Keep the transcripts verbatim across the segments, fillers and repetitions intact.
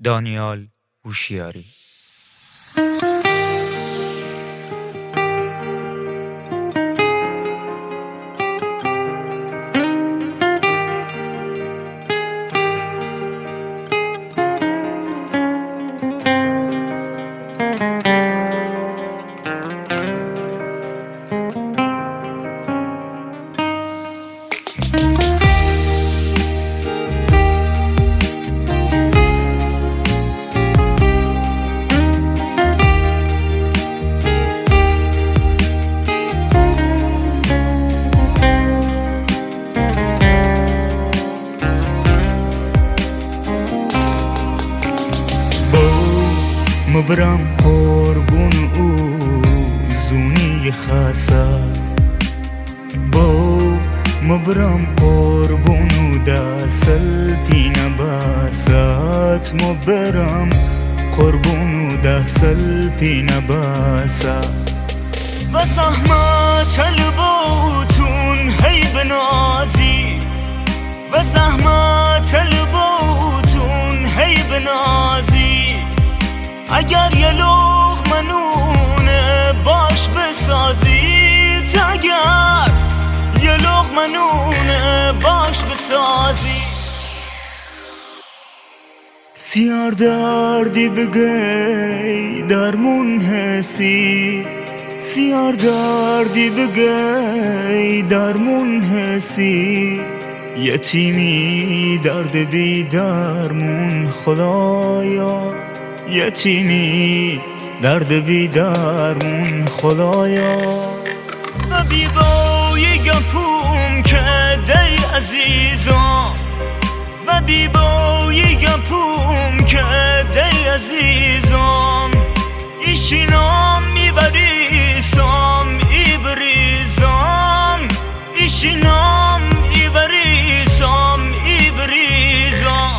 دانیال هوشیاری. مبرم قربون او زونی خاصه با مبرم قربون او دسل پینه باسات مبرم قربون او دسل پینه باسه و سهمه طلبوتون هی بنازی و سهمه طلبوتون هی بنازی اگر یه لقمه نونه باش بسازید اگر یه لقمه نونه باش بسازید سیار دردی بگی درمون حسی سیار دردی بگی درمون حسی یتیمی درد بی درمون خدایا یتیمی درد بی درمون خدایا و بی بایی گپوم که دی عزیزم و بی بایی گپوم که دی عزیزم ایشینام میبریسم ایبریزم ایشینام ایبریسم ایبریزم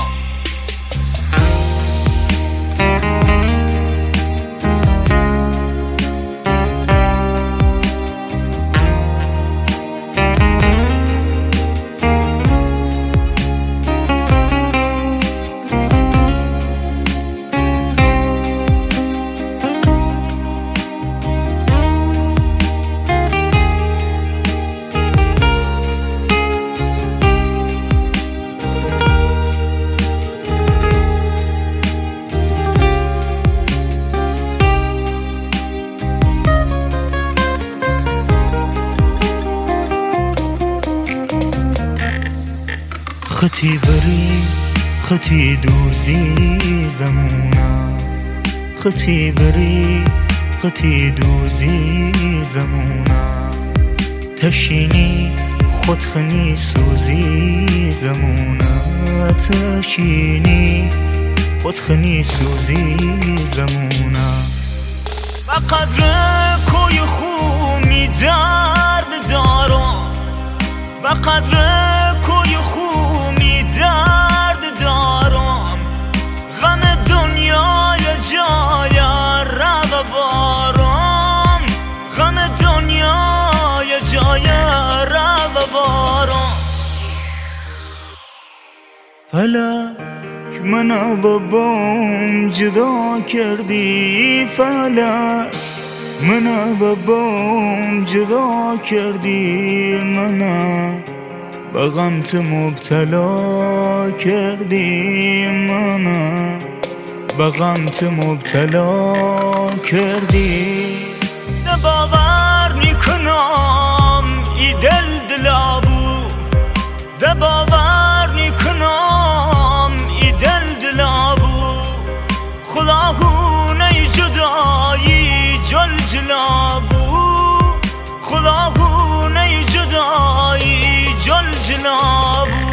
خطی بری خطی دوزی زمونا خطی بری خطی دوزی زمونا تشینی خودخنی سوزی زمونا تشینی خودخنی سوزی زمونا و قدر کوی خومی درد دارم و قدر کوی خومی درد دارم غم دنیای جای رو بارم غم دنیای جای رو بارم فلک منو بابام جدا کردی فلک منو بابام جدا کردی منو با غمت مبتلا کردی منو با غمت مبتلا کردی نه باور میکنم ای دل دلابو نه باور میکنم ای دل دلابو خلاهونه جدایی جل جلابو خلاهونه جدایی جل جلابو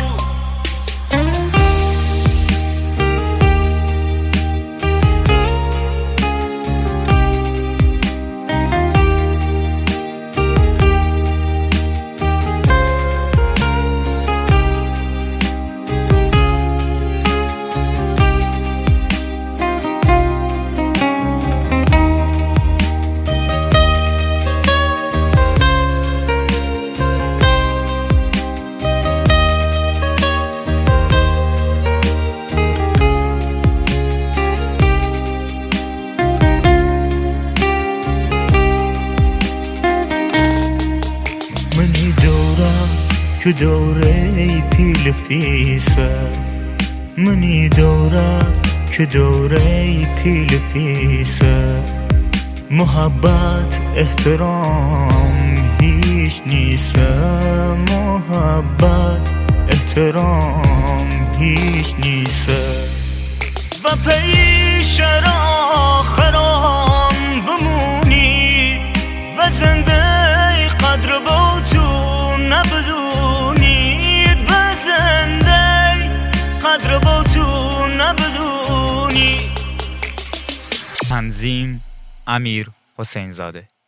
که دوره پیل فیسه منی دوره که دوره پیل فیسه محبت احترام هیچ نیسه محبت احترام هیچ نیسه و پیش را خرام بمونی و زنده قدر با تو نبدونی و زنده قدر با تو نبدونی. تنظیم امیر حسین زاده.